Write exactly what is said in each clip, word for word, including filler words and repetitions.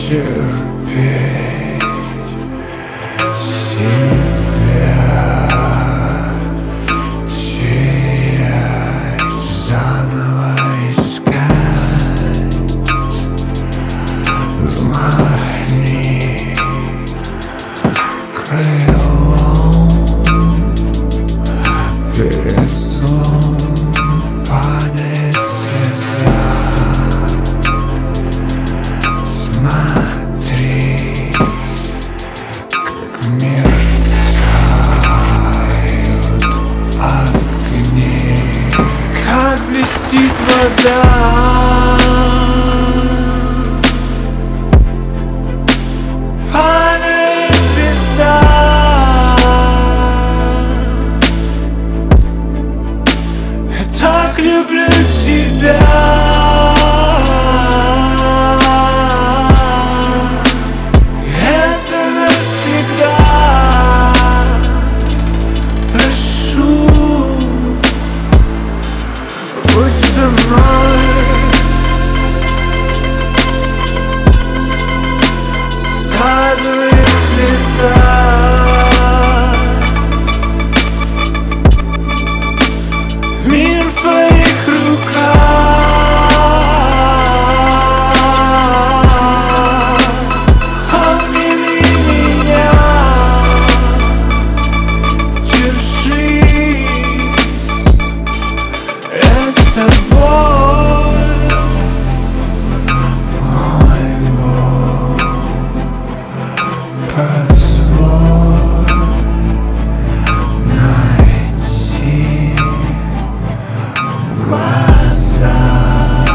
терпеть себя, терять, заново искать. Взмахни крылом перед злом, падает слеза. Смотри, как мерцают огни, как блестит вода. Падает звезда. Я так люблю тебя. Будь со мной, складывает слеза. Мир в твоих руках. Обними меня, держись, я с тобой. Мой Бог, позволь найти в глазах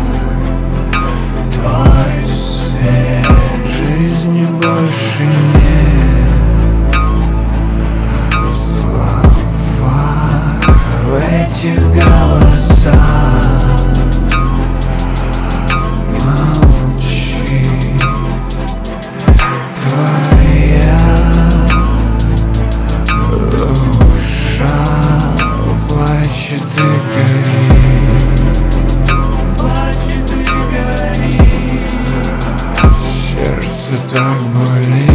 твой свет. Жизни больше нет в словах, в этих голосах. Молчи, твоя душа плачет и горит, плачет и горит. Сердце так болит.